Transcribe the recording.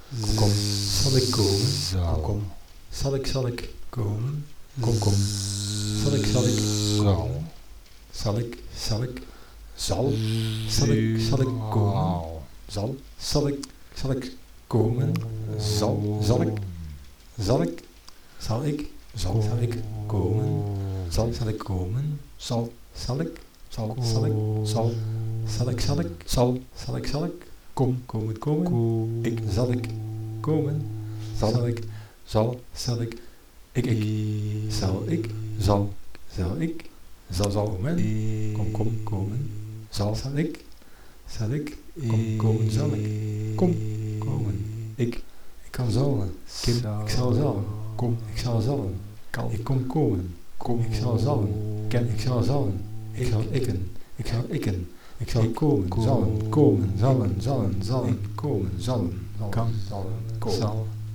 Kom, zal ik komen? Zal. Kom, zal ik komen? Kom. Zal ik Zal. zal ik Zal. zal ik komen? Zal ik komen? Zal ik komen? Zal ik komen? Zal ik komen? Ik zal ik komen? Zal ik komen? Kom komen? Zal ik komen? Zal ik komen? Ik kan zalven. Ik zal zalven. Kom, ik zal zalven. Ik kom komen. Kom, ik zal zalven. Ik zal zalven. Ik zal ikken. Ik zal komen. Zalven. Komen. Zalven. Komen. Zalven. Kan. Komen.